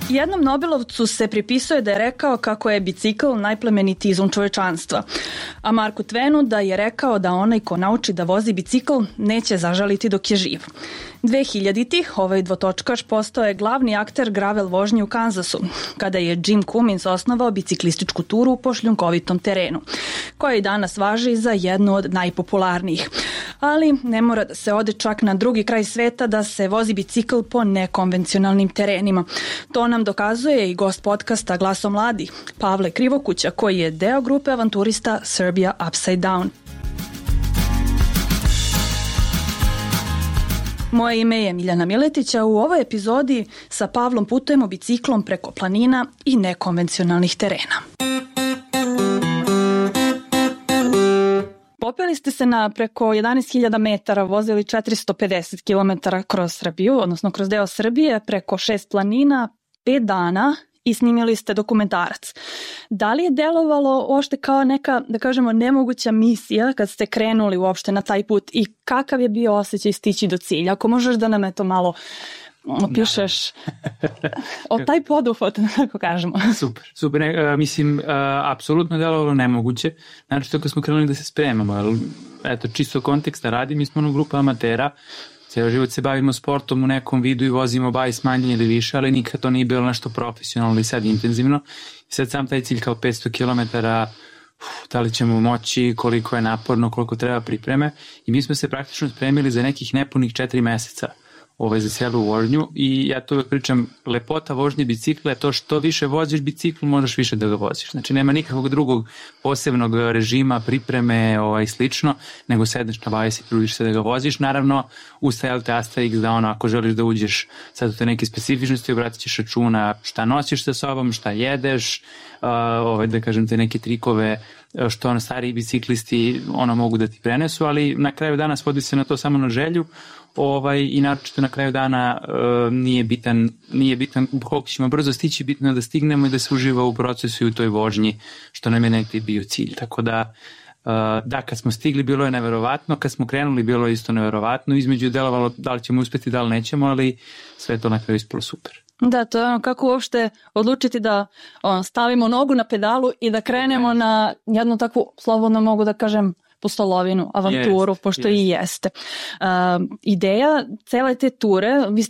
Jednom Nobelovcu se pripisuje da je rekao kako je bicikl najplemenitiji izum čovečanstva, a Marku Twenu da je rekao da onaj ko nauči da vozi bicikl neće zažaliti dok je živ. 2000-ih ovaj dvotočkaš postao je glavni akter gravel vožnje u Kansasu, kada je Jim Cummins osnovao biciklističku turu po šljunkovitom terenu, koja i danas važi za jednu od najpopularnijih. Ali ne mora da se ode čak na drugi kraj sveta da se vozi bicikl po nekonvencionalnim terenima. To nam dokazuje i gost podcasta Glasom mladih, Pavle Krivokuća, koji je deo grupe avanturista Serbia Upside Down. Moje ime je Miljana Miletić, a u ovoj epizodi sa Pavlom putujemo biciklom preko planina i nekonvencionalnih terena. Popeli ste se na preko 11.000 metara, vozili 450 km kroz Srbiju, odnosno kroz deo Srbije, preko 6 planina, 5 dana i snimili ste dokumentarac. Da li je delovalo uopšte kao neka, da kažemo, nemoguća misija kad ste krenuli uopšte na taj put i kakav je bio osjećaj stići do cilja? Ako možeš da nam to malo opišeš o taj poduhvat, tako kažemo. Super. Mislim, apsolutno delovalo nemoguće. Znači, to kad smo krenuli da se spremamo, ali eto, čisto konteksta radi, mi smo ono grupa amatera, ceo život se bavimo sportom u nekom vidu i vozimo bajs manje ili više, ali nikad to nije bilo nešto profesionalno i sad intenzivno. I sad sam taj cilj kao 500 km, da li ćemo moći, koliko je naporno, koliko treba pripreme. I mi smo se praktično spremili za nekih nepunih 4 meseca za celu vožnju i ja to uvek pričam, lepota vožnje bicikla je to što više voziš bicikl, možeš više da ga voziš. Znači nema nikakvog drugog posebnog režima, pripreme i slično, nego sedneš na bajs i trudiš se da ga voziš. Naravno, ustajali te Asterix da ako želiš da uđeš sad u te neke specifičnosti, obratit ćeš računa šta nosiš sa sobom, šta jedeš, da kažem te neke trikove što stariji biciklisti mogu da ti prenesu, ali na kraju dana svodi se na to samo na želju i naročito na kraju dana nije bitan koliko ćemo brzo stići, bitno je da stignemo i da se uživa u procesu i u toj vožnji, što nam je negdje bio cilj. Tako da, kad smo stigli bilo je neverovatno, kad smo krenuli bilo je isto neverovatno, između je delovalo da li ćemo uspeti, da li nećemo, ali sve to na kraju ispalo super. Da, to je kako uopšte odlučiti da stavimo nogu na pedalu i da krenemo na jednu takvu, slobodno mogu da kažem, pustolovinu, avanturu, pošto i jeste. Ideja cele te ture, vi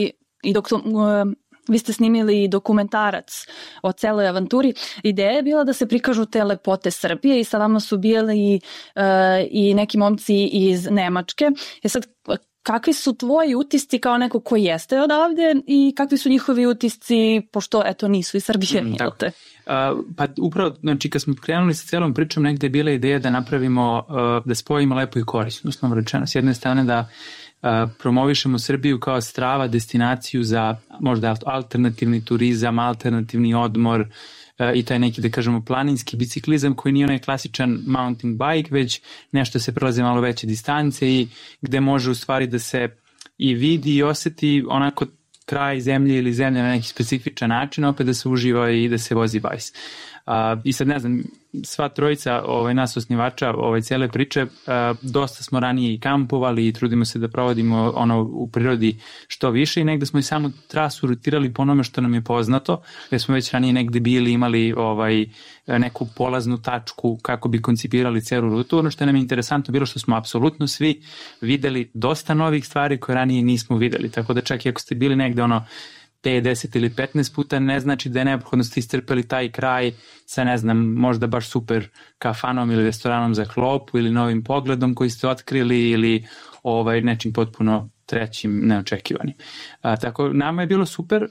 ste snimili dokumentarac o celoj avanturi. Ideja je bila da se prikažu te lepote Srbije i sa vama su bili i neki momci iz Nemačke. Sad, kakvi su tvoji utisci kao neko ko jeste odavde i kakvi su njihovi utisci, pošto nisu iz Srbije, jel te? Pa upravo, znači kad smo krenuli sa celom pričom, negde je bila ideja da napravimo, da spojimo lepo i korisno, uslovno rečeno. S jedne strane da promovišemo Srbiju kao strava destinaciju za možda alternativni turizam, alternativni odmor i taj neki, da kažemo, planinski biciklizam koji nije onaj klasičan mountain bike, već nešto se prelaze malo veće distance i gde može u stvari da se i vidi i oseti onako kraj zemlje ili zemlja na neki specifičan način, opet da se uživa i da se vozi bajs. I sad ne znam, sva trojica nas osnivača cijele priče, dosta smo ranije i kampovali i trudimo se da provodimo u prirodi što više i negde smo i samo trasu rutirali po onome što nam je poznato, jer smo već ranije negde bili, imali neku polaznu tačku kako bi koncipirali celu rutu. Ono što nam je interesantno bilo što smo apsolutno svi videli dosta novih stvari koje ranije nismo videli, tako da čak i ako ste bili negde 5, 10 ili 15 puta, ne znači da je neophodno ste iscrpeli taj kraj sa, ne znam, možda baš super kafanom ili restoranom za klopu ili novim pogledom koji ste otkrili ili nečim potpuno trećim, neočekivanim. Tako, nama je bilo super,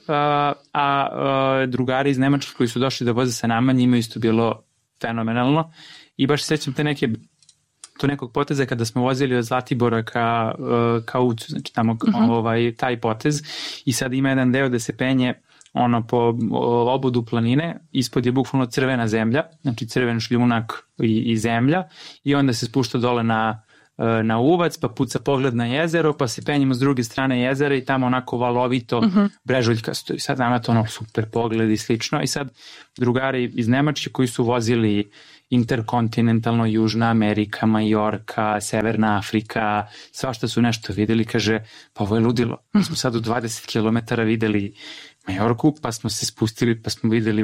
a drugari iz Nemačke koji su došli da voze sa nama, njima isto bilo fenomenalno i baš sećam to nekog poteza kada smo vozili od Zlatibora ka Ucu, znači tamo taj potez i sad ima jedan deo da se penje po obodu planine, ispod je bukvalno crvena zemlja, znači crven šljunak i zemlja i onda se spušta dole na uvac, pa puca pogled na jezero, pa se penjemo s druge strane jezera i tamo onako valovito brežuljkasto i sad nama to super pogled i slično i sad drugari iz Nemačke koji su vozili interkontinentalno, Južna Amerika, Majorka, Severna Afrika, svašta su nešto videli, kaže, pa ovo je ludilo. Mi smo sad u 20 km videli Majorku, pa smo se spustili, pa smo videli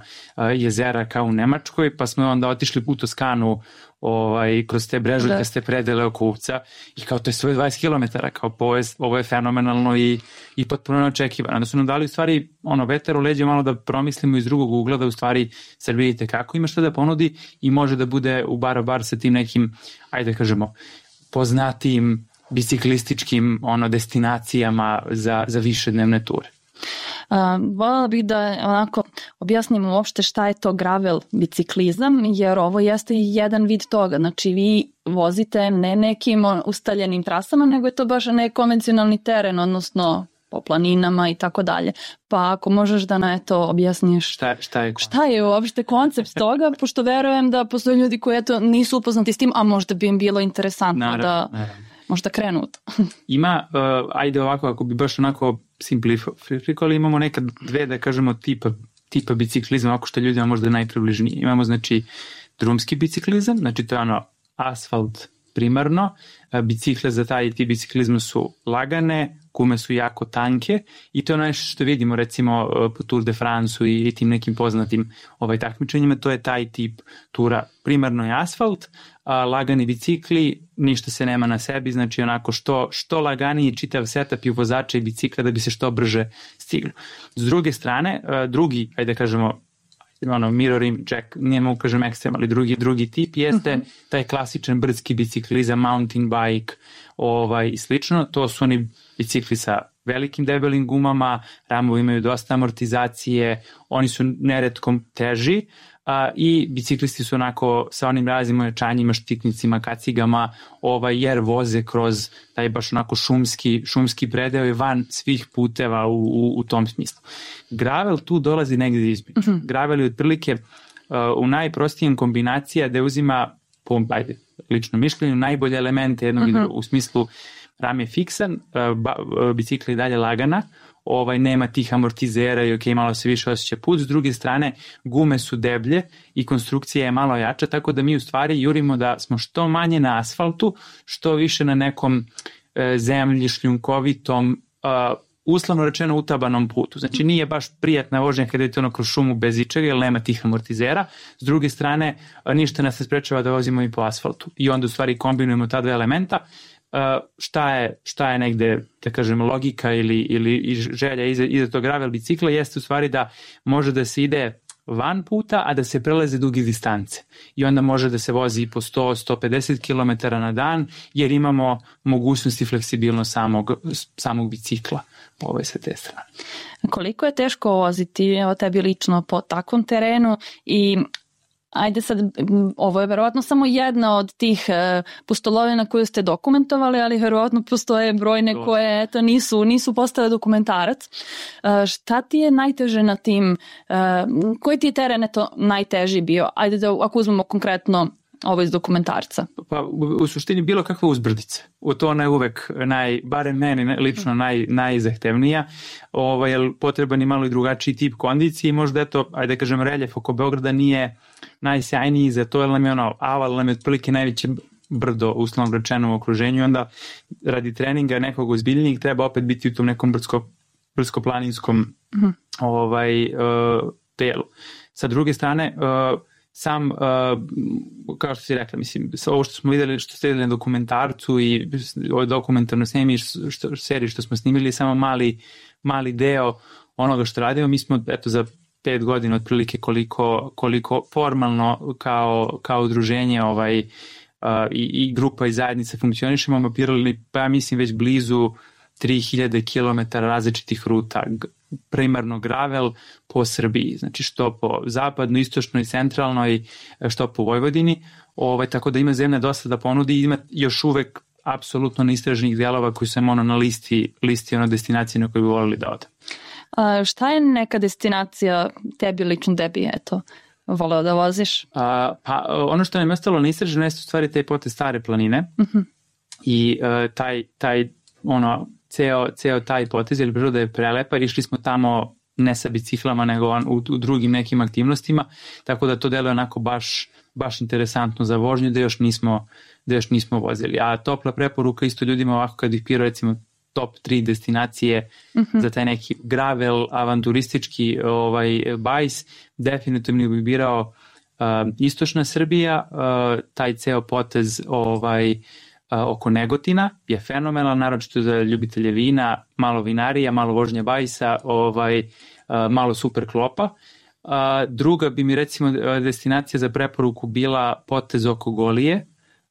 jezera kao u Nemačkoj, pa smo onda otišli u Toskanu kroz te brežuljkaste predele oko Uvca i kao to je svoje 20 km, kao ovo je fenomenalno i potpuno neočekivano. Onda su nam dali u stvari vetar u leđe malo da promislimo iz drugog ugla da u stvari Srbija kako ima šta da ponudi i može da bude u bar sa tim nekim, ajde kažemo, poznatijim biciklističkim destinacijama za višednevne ture. Voljela bih da onako objasnimo uopšte šta je to gravel biciklizam, jer ovo jeste jedan vid toga. Znači vi vozite ne nekim ustaljenim trasama, nego je to baš nekonvencionalni teren, odnosno po planinama i tako dalje. Pa ako možeš da na to objasniš šta je uopšte koncept toga, pošto verujem da postoje ljudi koji nisu upoznati s tim, a možda bi im bilo interesantno da možda krenu. Ima, ajde ovako, ako bi baš onako simplifikovali, imamo nekad dve, da kažemo, tipa biciklizma, ako što ljudima možda najpribližnije. Imamo, znači, drumski biciklizam, znači to je asfalt primarno, bicikle za taj tip biciklizma su lagane, gume su jako tanke i to je nešto što vidimo recimo po Tour de France-u i tim nekim poznatim takmičenjima, to je taj tip tura. Primarno je asfalt, lagani bicikli, ništa se nema na sebi, znači onako što laganiji čitav setup i vozača i bicikla da bi se što brže stiglo. S druge strane, drugi, ajde da kažemo, mirroring jack, nije mogu kažem ekstrem, ali drugi tip jeste taj klasičan brdski biciklizam, mountain bike i slično. To su oni bicikli sa velikim debelim gumama, ramovi imaju dosta amortizacije, oni su neretkom teži i biciklisti su onako sa onim raznim ojačanjima, štiknicima, kacigama, jer voze kroz taj baš onako šumski predeo i van svih puteva u tom smislu. Gravel tu dolazi negdje između. Gravel je otprilike u najprostijem kombinacija da uzima, po lično mišljenju, najbolje elemente jednog i drugog. U smislu ram je fiksan, bicikla je dalje lagana, nema tih amortizera i malo se više osjeća put. S druge strane, gume su deblje i konstrukcija je malo jača, tako da mi u stvari jurimo da smo što manje na asfaltu, što više na nekom zemlji, šljunkovitom, uslovno rečeno utabanom putu. Znači nije baš prijatna vožnja kada idete kroz šumu bez ičega, jer nema tih amortizera. S druge strane, ništa nas ne sprečava da vozimo i po asfaltu. I onda u stvari kombinujemo ta dva elementa. Šta je negde, da kažem, logika ili želja iza tog gravel bicikla jeste u stvari da može da se ide van puta, a da se prelaze duge distance. I onda može da se vozi po 100-150 km na dan, jer imamo mogućnost i fleksibilnost samog bicikla sa te strane. Koliko je teško voziti tebi lično po takvom terenu i ajde sad, ovo je verovatno samo jedna od tih pustolovina koju ste dokumentovali, ali verovatno postoje brojne koje nisu postale dokumentarac. Šta ti je najteže na tim, koji ti je teren najteži bio? Ajde da ako uzmemo konkretno ovo iz dokumentarca. Pa u suštini bilo kakva uzbrdica. To ona je uvek, barem meni lično najzahtevnija, jer potreban je malo i drugačiji tip kondicije i možda ajde da kažem, reljef oko Beograda nije najsjajniji za to, jer nam je Aval nam je otprilike najveće brdo, uslovno rečeno, u okruženju, onda radi treninga nekog ozbiljnijeg treba opet biti u tom nekom brdsko-planinskom telu. Sa druge strane, sam, kao što si rekla, mislim, ovo što smo videli, što ste videli na dokumentarcu i ovoj dokumentarnoj seriji što smo snimili, samo mali deo onoga što radimo. Mi smo, za 5 godina otprilike koliko formalno kao udruženje i grupa i zajednica funkcionišemo, mapirali, pa ja mislim već blizu 3000 km različitih ruta, primarno gravel po Srbiji, znači što po zapadnoj, istočnoj, centralnoj, što po Vojvodini, tako da ima zemlja dosta da ponudi i ima još uvek apsolutno neistraženih delova koji su na listi destinacije na koje bi volili da ode. Šta je neka destinacija tebi, lično tebi, voleo da voziš? Pa ono što nam je ostalo neistraženo jeste u stvari te pote Stare planine i taj ceo taj potez, jer priroda je prelepa, išli smo tamo ne sa biciklama, nego u drugim nekim aktivnostima, tako da to deluje onako baš interesantno za vožnju, da još nismo vozili. A topla preporuka isto ljudima ovako kad ih pira recimo top 3 destinacije za taj neki gravel, avanturistički bajs, definitivno bih birao istočna Srbija, taj ceo potez oko Negotina je fenomenal, naročito za ljubitelje vina, malo vinarija, malo vožnje bajsa, malo super klopa. Druga bi mi recimo destinacija za preporuku bila potez oko Golije,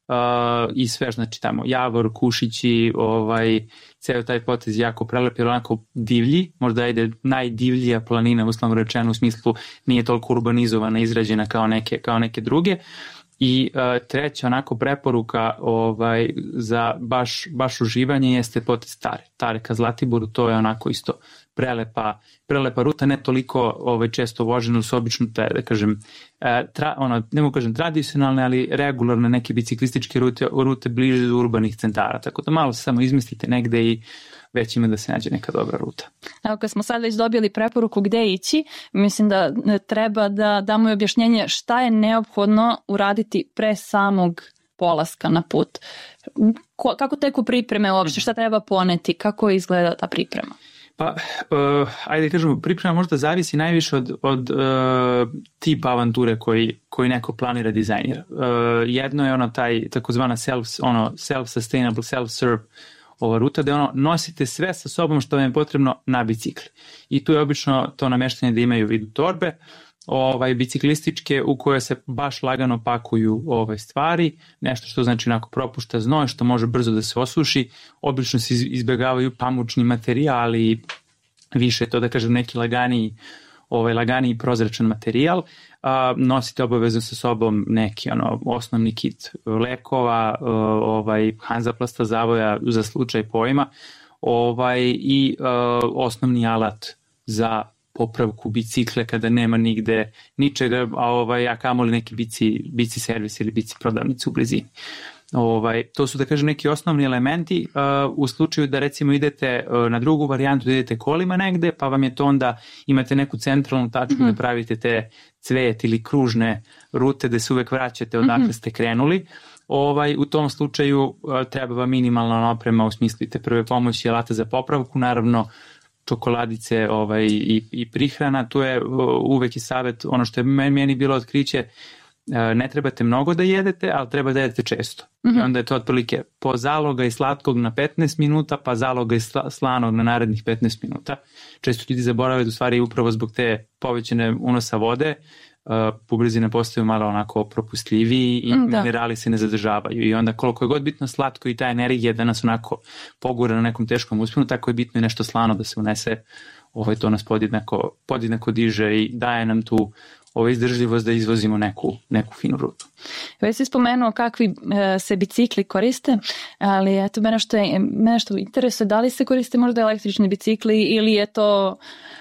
i sve, znači tamo Javor, Kušići, ceo taj potez jako prelep, jer onako divlji, možda ide najdivljija planina, uslovno rečeno, u smislu nije toliko urbanizovana, izrađena kao neke druge. I treća onako preporuka za baš uživanje jeste potez Tare ka Zlatiboru, to je onako isto prelepa ruta, ne toliko često vožena, su obično te, da kažem, ne mogu kažem tradicionalne, ali regularne neke biciklističke rute bliže urbanih centara, tako da malo se samo izmislite negde i već ima da se nađe neka dobra ruta. Evo, kad smo sad već dobili preporuku gde ići, mislim da treba da damo i objašnjenje šta je neophodno uraditi pre samog polaska na put. Kako teku pripreme uopšte, šta treba poneti, kako izgleda ta priprema? Pa, ajde kažemo, priprema možda zavisi najviše od tipa avanture koji neko planira, dizajnira. Jedno je taj takozvana self-sustainable, self-serve ruta, da nosite sve sa sobom što vam je potrebno na bicikli. I tu je obično to nameštanje da imaju vidu torbe, biciklističke u koje se baš lagano pakuju stvari, nešto što znači onako propušta znoj, što može brzo da se osuši, obično se izbjegavaju pamučni materijali, više to da kažem neki laganiji prozračan materijal, nosite obavezno sa sobom neki osnovni kit lekova, Hanzaplasta zavoja za slučaj pojma, i osnovni alat za popravku bicikle kada nema nigde ničega, a kamoli neki bici servis ili bici prodavnice u blizini. To su, da kažem, neki osnovni elementi u slučaju da recimo idete na drugu varijantu, da idete kolima negde, pa vam je to onda, imate neku centralnu tačku da pravite te cvet ili kružne rute da se uvek vraćate odakle ste krenuli. U tom slučaju treba vam minimalna oprema u smislu te prve pomoći, alata za popravku, naravno čokoladice i prihrana. Tu je uvek i savjet, ono što je meni bilo otkriće, ne trebate mnogo da jedete, ali treba da jedete često. I onda je to otprilike po zaloga i slatkog na 15 minuta, pa zaloga i slanog na narednih 15 minuta. Često ljudi zaborave da u stvari upravo zbog te povećane unosa vode bubrezi postaju malo onako propustljiviji i minerali se ne zadržavaju. I onda koliko je god bitno slatko i ta energija da nas onako pogura na nekom teškom usponu, tako je bitno i nešto slano da se unese. To nas podjednako diže i daje nam tu izdržljivost da izvozimo neku finu rutu. Već si spomenuo kakvi se bicikli koriste, ali eto, mene što interesuje, da li se koriste možda električni bicikli ili je to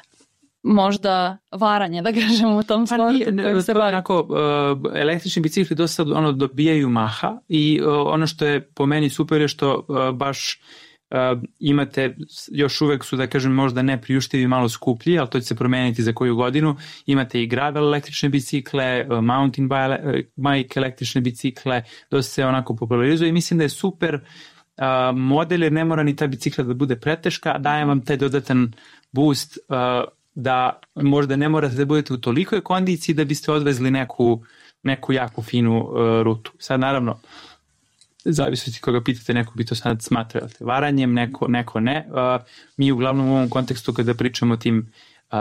možda varanje, da kažemo, u tom sportu kojim se bavi? Električni bicikli dosta dobijaju maha i ono što je po meni super je što baš imate, još uvek su, da kažem, možda ne priuštivi, malo skuplji, ali to će se promeniti za koju godinu. Imate i gravel električne bicikle, mountain bike električne bicikle, dosta se onako popularizuje i mislim da je super model, jer ne mora ni ta bicikla da bude preteška, daje vam taj dodatan boost da možda ne morate da budete u tolikoj kondiciji da biste odvezli neku jako finu rutu. Sad naravno, zavisnosti koga pitate, neko bi to sad smatrao varanjem, neko ne. Mi uglavnom u ovom kontekstu kada pričamo o tim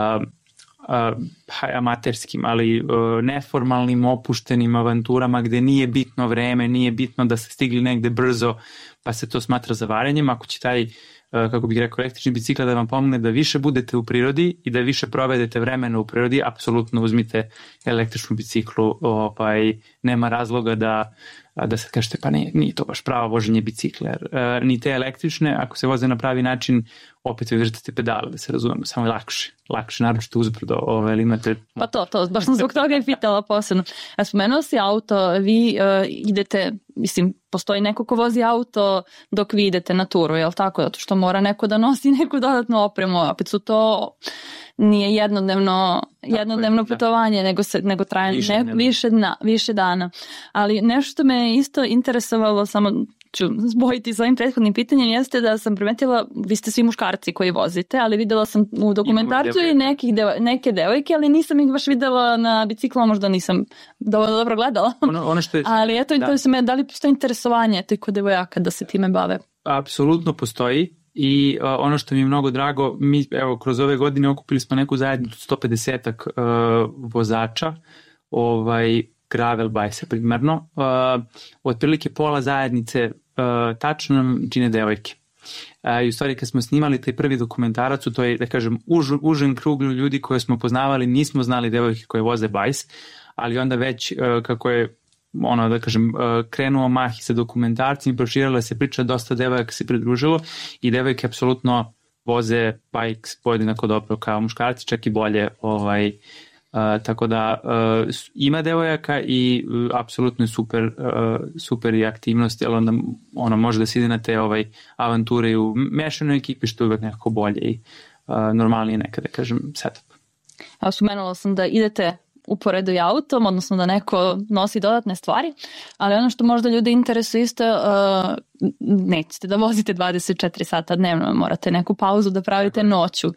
amaterskim, ali neformalnim, opuštenim avanturama gde nije bitno vreme, nije bitno da ste stigli negde brzo, pa se to smatra za varanjem. Ako će taj, kako bih rekao, električni bicikl da vam pomogne da više budete u prirodi i da više provedete vremena u prirodi, apsolutno uzmite električnu biciklu, nema razloga da se kažete pa nije to baš pravo voženje bicikla. Ni te električne, ako se voze na pravi način, opet vi držite pedale, da se razumemo, samo je lakše, naročito uzbrdo, ali imate... Pa to, baš sam zbog toga je pitala posebno. Spomenuo si auto, vi idete, mislim, postoji neko ko vozi auto dok vi idete na turu, je li tako? Zato što mora neko da nosi neku dodatnu opremu, opet su to... Nije jednodnevno putovanje, nego traje više dana. Ali nešto me isto interesovalo, samo ću zbojiti s ovim prethodnim pitanjem, jeste da sam primetila, vi ste svi muškarci koji vozite, ali videla sam u dokumentarcu i neke devojke, ali nisam ih baš videla na biciklu, možda nisam dovoljno dobro gledala. Ono što je, ali eto, da li postoji interesovanje kod devojaka da se time bave? Apsolutno postoji. I ono što mi je mnogo drago, mi evo kroz ove godine okupili smo neku zajednicu 150-ak vozača, gravel bajse primarno, otprilike pola zajednice tačno nam čine devojke. I u stvari kad smo snimali taj prvi dokumentarac, to je da kažem užen krug ljudi koje smo poznavali, nismo znali devojke koje voze bajs, ali onda već kako je krenuo mah i sa dokumentarcima i proširila se priča, dosta devojaka se pridružilo i devojke apsolutno voze bikes podjednako dobro kao muškarci, čak i bolje. Tako da ima devojaka i apsolutno je super i aktivnost, jer onda može da se ide na te avanture i u mešanoj ekipi, što je uvek nekako bolje i normalnije nekada, kažem, setup. Ja spomenula sam da idete uporedo i autom, odnosno da neko nosi dodatne stvari, ali ono što možda ljudi interesuje isto, nećete da vozite 24 sata dnevno, morate neku pauzu da pravite noću.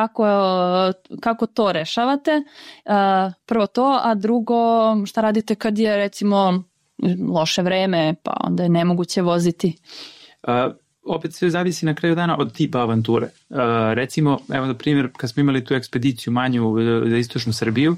Kako to rešavate? Prvo to, a drugo, šta radite kad je recimo loše vreme, pa onda je nemoguće voziti? Opet sve zavisi na kraju dana od tipa avanture. Recimo, evo na primjer, kad smo imali tu ekspediciju manju za istočnu Srbiju,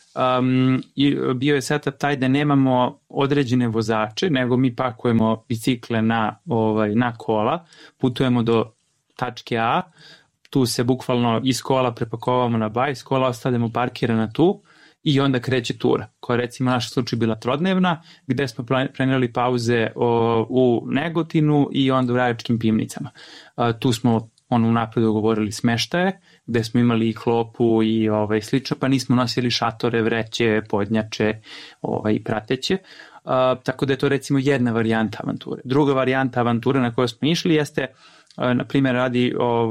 bio je setup taj da nemamo određene vozače, nego mi pakujemo bicikle na kola, putujemo do tačke A, tu se bukvalno iz kola prepakovamo na bajs, kola ostavljamo parkirana tu i onda kreće tura, koja recimo u našem slučaju bila trodnevna, gde smo planirali pauze u Negotinu i onda u Rajačkim Pivnicama. Tu smo unapred dogovorili smeštaje, gde smo imali i klopu i slično, pa nismo nosili šatore, vreće, podnjače i prateće. Tako da je to recimo jedna varijanta avanture. Druga varijanta avanture na kojoj smo išli jeste, na primjer, radi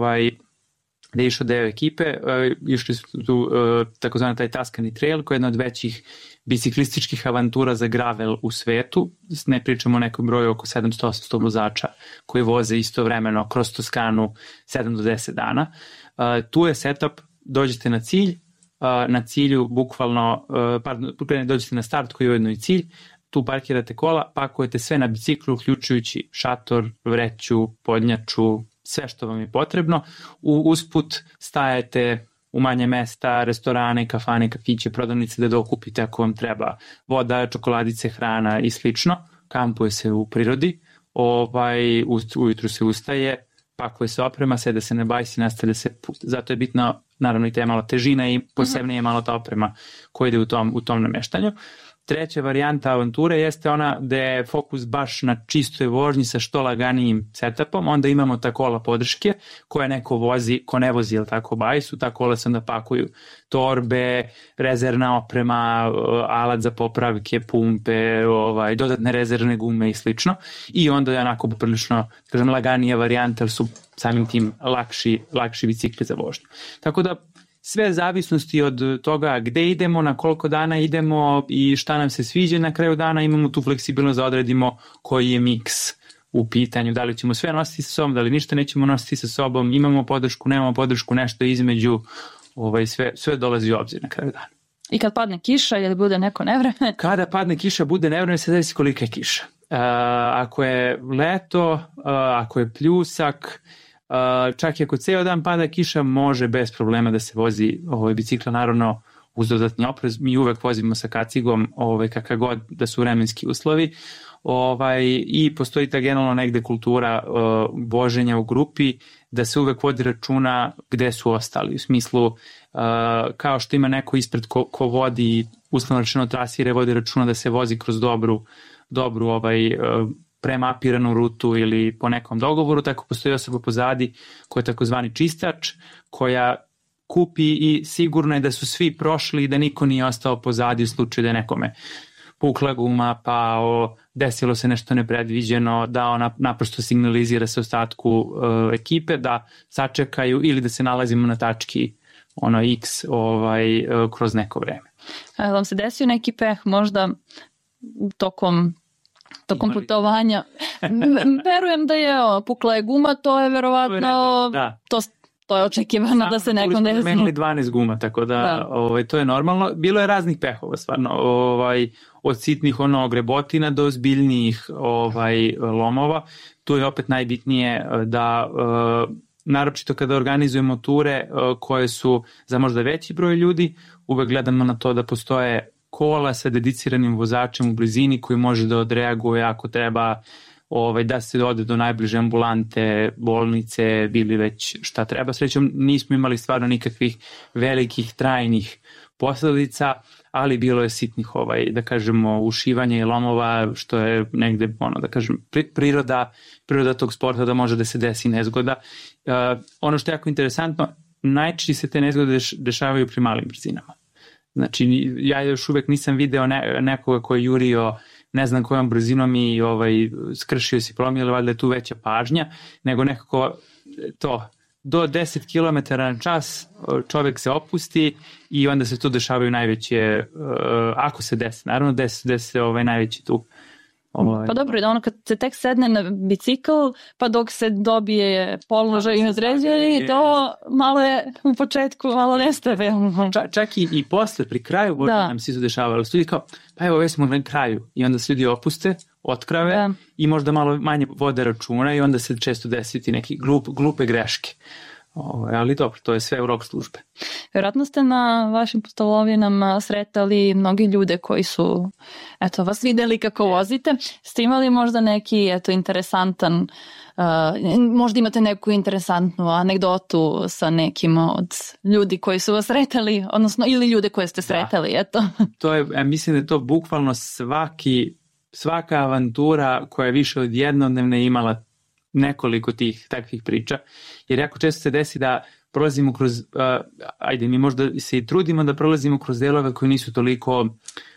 gde je išao deo ekipe, išli su tu takozvani taj Tuscany Trail, koja je jedna od većih biciklističkih avantura za gravel u svetu. Ne pričamo o nekom broju oko 700-800 vozača koji voze istovremeno kroz Toskanu 7 do 10 dana. Tu je setup, dođete na cilj, na cilju bukvalno, dođete na start koji je ujedno i cilj, tu parkirate kola, pakujete sve na biciklu, uključujući šator, vreću, podnjaču, sve što vam je potrebno. Usput stajete u manje mesta, restorane, kafane, kafiće, prodavnice da dokupite ako vam treba voda, čokoladice, hrana i slično. Kampuje se u prirodi, ujutru se ustaje, pakuje se oprema, sede se na bajs i nastavlja se put. Zato je bitno, naravno, i ta je malo težina i posebnije je malo ta oprema koja ide u tom nameštanju. Treća varijanta avanture jeste ona gde je fokus baš na čistoj vožnji sa što laganijim setupom, onda imamo ta kola podrške koje neko vozi, ko ne vozi bajsu, ta kola se onda pakuju torbe, rezervna oprema, alat za popravke, pumpe, dodatne rezervne gume i slično, i onda je onako poprilično, kažem, laganija varijanta, jer su samim tim lakši bicikli za vožnju. Tako da sve zavisnosti od toga gde idemo, na koliko dana idemo i šta nam se sviđa, na kraju dana imamo tu fleksibilnost da odredimo koji je miks u pitanju, da li ćemo sve nositi sa sobom, da li ništa nećemo nositi sa sobom, imamo podršku, nemamo podršku, nešto između, sve dolazi u obzir na kraju dana. I kad padne kiša ili bude neko nevreme? Kada padne kiša, bude nevreme, se zavisi kolika je kiša. Ako je leto, ako je pljusak, čak i ako ceo dan pada kiša, može bez problema da se vozi bicikla, naravno uz dodatni oprez. Mi uvek vozimo sa kacigom kakav god da su vremenski uslovi, i postoji ta generalno negde kultura voženja u grupi, da se uvek vodi računa gde su ostali, u smislu kao što ima neko ispred ko vodi uslovno rečeno trasire, vodi računa da se vozi kroz dobru premapiranu rutu ili po nekom dogovoru, tako postoji osoba pozadi koja je takozvani čistač, koja kupi i sigurno je da su svi prošli i da niko nije ostao pozadi u slučaju da je nekome pukla guma, pao, desilo se nešto nepredviđeno, da ona naprosto signalizira se ostatku ekipe da sačekaju ili da se nalazimo na tački X kroz neko vreme. Vam se desio neki peh možda tokom tokom putovanja. Verujem da je pukla je guma, to je verovatno, to je očekivano da se nekom desi. Menili 12 guma, tako da to je normalno. Bilo je raznih pehova, stvarno, od sitnih grebotina do zbiljnijih lomova. Tu je opet najbitnije da, naročito kada organizujemo ture koje su za možda veći broj ljudi, uvek gledamo na to da postoje kola sa dediciranim vozačem u blizini koji može da odreaguje ako treba da se ode do najbliže ambulante, bolnice, bili već šta treba. Srećom nismo imali stvarno nikakvih velikih trajnih posledica, ali bilo je sitnih da kažemo ušivanja i lomova, što je negde da kažem priroda tog sporta da može da se desi nezgoda. Ono što je jako interesantno, najčešće se te nezgode dešavaju pri malim brzinama. Znači, ja još uvek nisam video nekoga koji je jurio ne znam kojom brzinom i skršio si promil, valjda je tu veća pažnja, nego nekako to, do 10 km na čas čovjek se opusti i onda se tu dešavaju najveće, ako se desi, naravno desi se najveći tu. Pa dobro, da kad se tek sedne na bicikl, pa dok se dobije položaj i određeni, to malo je u početku, malo nestabilno. Čak i posle, pri kraju nam se dešavalo. Ljudi kao, pa evo, već smo na kraju. I onda se ljudi opuste, otkrave i možda malo manje vode računa i onda se često desiti neki glupe greške. Ali dobro, to je sve u rok službe. Vjerojatno ste na vašim pustolovinama sretali mnogi ljude koji su vas videli kako vozite. Ste imali možda neki interesantan, možda imate neku interesantnu anegdotu sa nekim od ljudi koji su vas sretali, odnosno ili ljude koje ste sretali, To je, mislim da je to bukvalno svaka avantura koja je više od jednodnevne imala nekoliko tih takvih priča, jer jako često se desi da prolazimo kroz, mi možda se i trudimo da prolazimo kroz delove koji nisu toliko,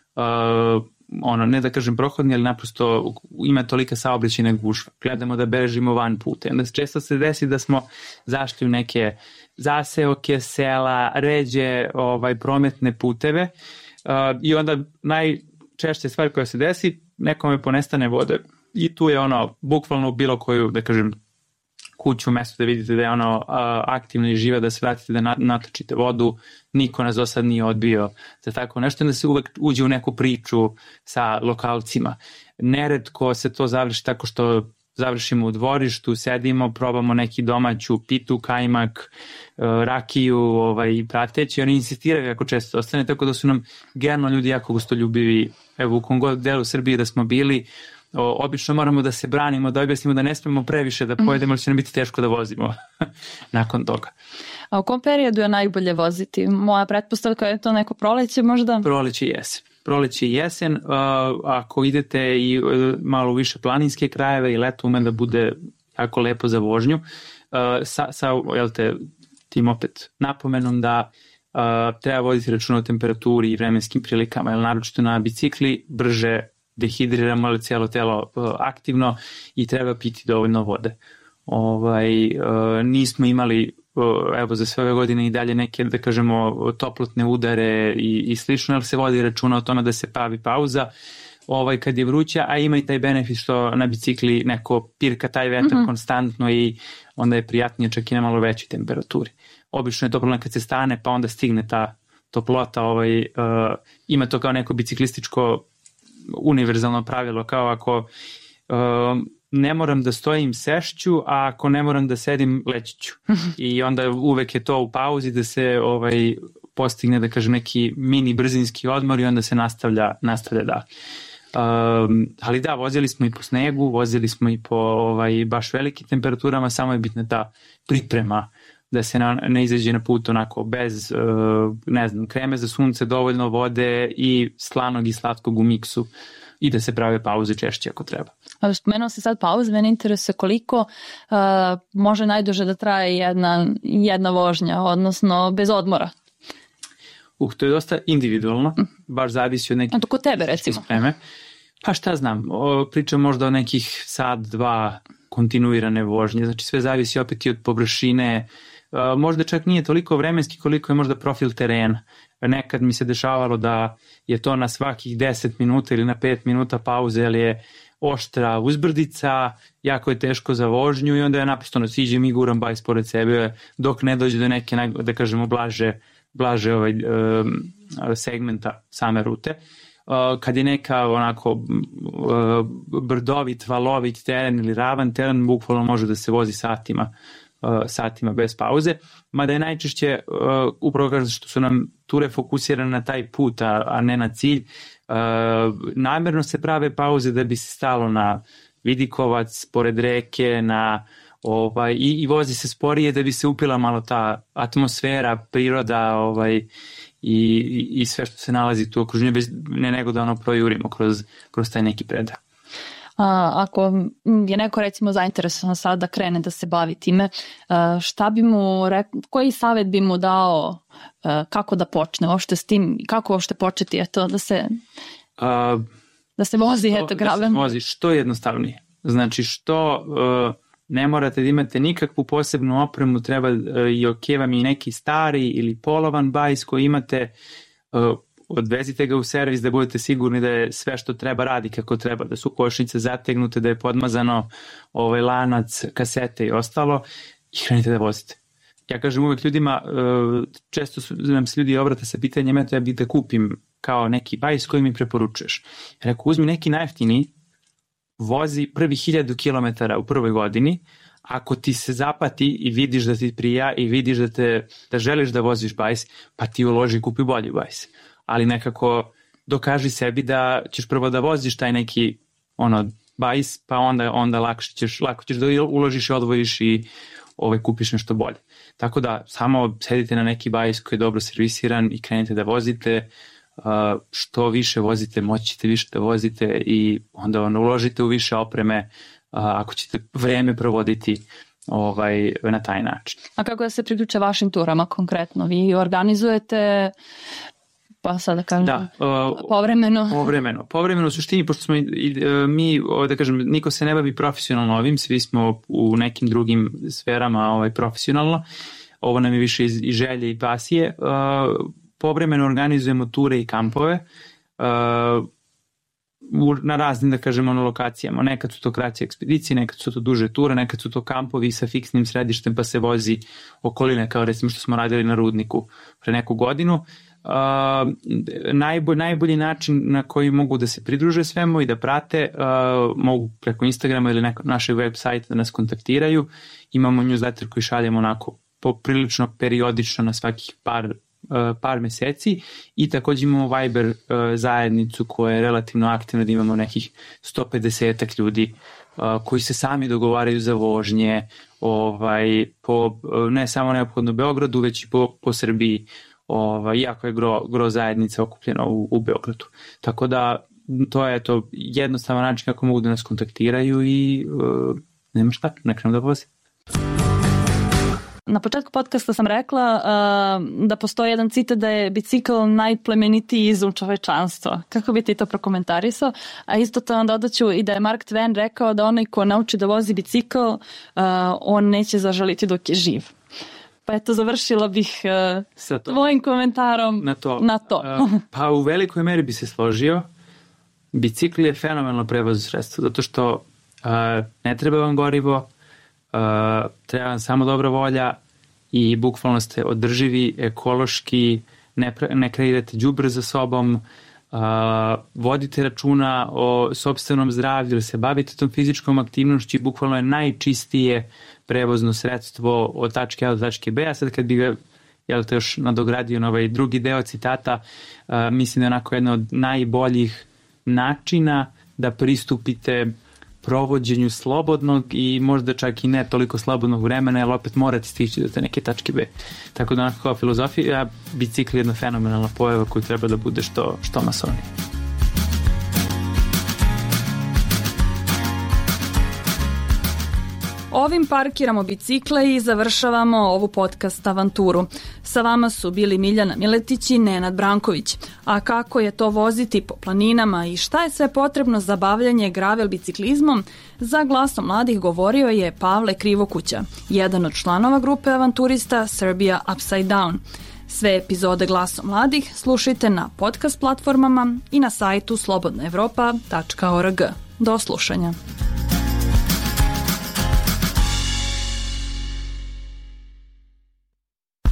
ne da kažem prohodni, ali naprosto ima tolika saobraćajna gužva. Gledamo da bežimo van puta. Onda često se desi da smo zašli u neke zaseoke, sela, ređe, prometne puteve i onda najčešće stvar koja se desi, nekome ponestane vode. I tu je bukvalno bilo koju, da kažem, kuću, mesto da vidite da je aktivno i živa, da se vratite da natočite vodu, niko nas do sad nije odbio za tako nešto, da se uvek uđe u neku priču sa lokalcima. Neretko se to završi tako što završimo u dvorištu, sedimo, probamo neki domaću pitu, kajmak, rakiju i prateći. Oni insistiraju jako često ostane, tako da su nam generalno ljudi jako gostoljubivi. Evo, u kom god delu Srbije da smo bili, obično moramo da se branimo, da objasnimo da ne smemo previše da pojedemo, ali će nam biti teško da vozimo nakon toga. A u kom periodu je najbolje voziti? Moja pretpostavka je to neko proleće možda? Proleće i jesen. Ako idete i malo više planinske krajeve i leto ume da bude jako lepo za vožnju, sa tim opet napomenom da treba voditi računa o temperaturi i vremenskim prilikama, jer naročito na bicikli brže dehidriramo, ali cijelo telo aktivno i treba piti dovoljno vode. Nismo imali za sve ove godine i dalje neke, da kažemo, toplotne udare i slično, ali se vodi računa o tome da se pravi pauza kad je vruća, a ima i taj benefit što na bicikli neko pirka taj vetar konstantno i onda je prijatnije čak i na malo većoj temperaturi. Obično je to problem kad se stane pa onda stigne ta toplota, ima to kao neko biciklističko univerzalno pravilo, kao ako ne moram da stojim, sešću, a ako ne moram da sedim, leći ću. I onda uvek je to u pauzi da se postigne, da kažem, neki mini brzinski odmor i onda se nastavlja da. Ali da, vozili smo i po snegu, vozili smo i po baš velikim temperaturama, samo je bitna ta priprema da se ne izađe na put onako bez, kreme za sunce, dovoljno vode i slanog i slatkog u miksu i da se prave pauze češće ako treba. Spomenuo se sad pauze, mene interesuje koliko može najduže da traje jedna vožnja, odnosno bez odmora. To je dosta individualno, baš zavisi od nekih... A to kod tebe, recimo? Spreme. Pa šta znam, pričam možda o nekih sat, dva kontinuirane vožnje, znači sve zavisi opet i od površine, možda čak nije toliko vremenski koliko je možda profil terena. Nekad mi se dešavalo da je to na svakih 10 minuta ili na 5 minuta pauze, jer je oštra uzbrdica, jako je teško za vožnju i onda ja naprosto siđem i guram bajs pored sebe dok ne dođe do neke, da kažemo, blaže segmenta same rute. Kad je neka onako brdovit, valovit teren ili ravan teren, bukvalno može da se vozi satima bez pauze, mada je najčešće upravo kažem što su nam ture fokusirane na taj put, a ne na cilj. Namerno se prave pauze da bi se stalo na vidikovac, pored reke, i vozi se sporije da bi se upila malo ta atmosfera, priroda i sve što se nalazi tu okruženju, ne nego da projurimo kroz taj neki predah. Ako je neko recimo zainteresovan sad da krene da se bavi time, šta bi mu rekao, koji savjet bi mu dao, kako da počne uopšte s tim, kako uopšte početi da se vozi gravel? Da se vozi što jednostavnije. Znači što ne morate da imate nikakvu posebnu opremu, treba i vam i neki stari ili polovan bajs koji imate, odvezite ga u servis da budete sigurni da je sve što treba radi kako treba, da su kočnice zategnute, da je podmazano lanac, kasete i ostalo i krenite da vozite. Ja kažem uvek ljudima, često nam se ljudi obrate sa pitanjem, ja bih da kupim kao neki bajs koji mi preporučuješ. Ja rekao, uzmi neki najjeftiniji, vozi prvi 1000 km u prvoj godini, ako ti se zapati i vidiš da ti prija i vidiš da želiš da voziš bajs, pa ti uloži i kupi bolji bajs. Ali nekako dokaži sebi da ćeš prvo da voziš taj neki bajs, pa onda lako ćeš da uložiš i odvojiš i kupiš nešto bolje. Tako da samo sedite na neki bajs koji je dobro servisiran i krenite da vozite. Što više vozite, moći ćete više da vozite i onda uložite u više opreme ako ćete vreme provoditi na taj način. A kako da se priključe vašim turama konkretno? Vi organizujete, pa sad da kažem, povremeno u suštini, pošto smo mi, da kažem, niko se ne bavi profesionalno ovim, svi smo u nekim drugim sferama profesionalno, ovo nam je više i želje i pasije. Povremeno organizujemo ture i kampove na raznim, da kažemo, lokacijama. Nekad su to kraće ekspedicije, nekad su to duže ture, nekad su to kampovi sa fiksnim središtem pa se vozi okoline, kao recimo što smo radili na Rudniku pre neku godinu. Najbolji način na koji mogu da se pridruže svemu i da prate, mogu preko Instagrama ili našeg web sajta da nas kontaktiraju. Imamo newsletter koji šaljemo onako poprilično periodično na svakih par meseci i također imamo Viber zajednicu koja je relativno aktivna, da imamo nekih 150 ljudi koji se sami dogovaraju za vožnje ne samo neophodno Beogradu, već i po Srbiji, iako je gro zajednica okupljena u Beogradu. Tako da to je jednostavan način kako mogu da nas kontaktiraju i nema šta, ne krenu da vozi. Na početku podcasta sam rekla da postoji jedan citat da je bicikl najplemenitiji izum čovečanstva. Kako bi ti to prokomentarisao? A isto to onda dodaću i da je Mark Twain rekao da onaj ko nauči da vozi bicikl, on neće zažaliti dok je živ. Pa eto, završila bih tvojim komentarom na to. Pa u velikoj meri bi se složio. Bicikl je fenomenalno prevozno sredstvo, zato što ne treba vam gorivo, treba vam samo dobra volja i bukvalno ste održivi, ekološki, ne kreirate đubre za sobom, vodite računa o sopstvenom zdravlju, ili se bavite tom fizičkom aktivnošću, bukvalno je najčistije prevozno sredstvo od tačke A do tačke B. A sad kad bi ga još nadogradio na ovaj drugi deo citata, mislim da je onako jedna od najboljih načina da pristupite provođenju slobodnog i možda čak i ne toliko slobodnog vremena, jer opet morate stići do te neke tačke B. Tako da onako kao filozofija, bicikl je jedna fenomenalna pojava koju treba da bude što masovnije. Ovim parkiramo bicikle i završavamo ovu podcast avanturu. Sa vama su bili Miljana Miletić i Nenad Branković. A kako je to voziti po planinama i šta je sve potrebno za bavljanje gravel biciklizmom, za Glasom mladih govorio je Pavle Krivokuća, jedan od članova grupe avanturista Serbia Upside Down. Sve epizode Glasom mladih slušajte na podcast platformama i na sajtu slobodnaevropa.org. Do slušanja.